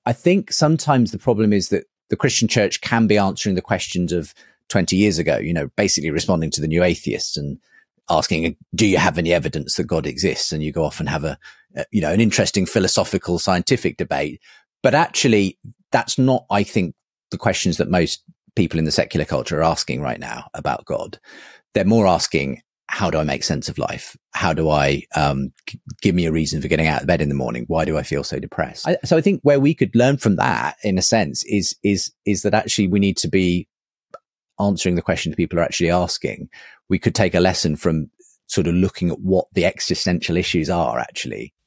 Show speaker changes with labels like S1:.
S1: I think sometimes the problem is that the Christian church can be answering the questions of 20 years ago, basically responding to the new atheists and asking, do you have any evidence that God exists? And you go off and have an interesting philosophical, scientific debate. But actually, that's not, I think, the questions that most people in the secular culture are asking right now about God. They're more asking, how do I make sense of life? How do I give me a reason for getting out of bed in the morning? Why do I feel so depressed? So I think where we could learn from that, in a sense, is that actually we need to be answering the questions people are actually asking. We could take a lesson from sort of looking at what the existential issues are actually,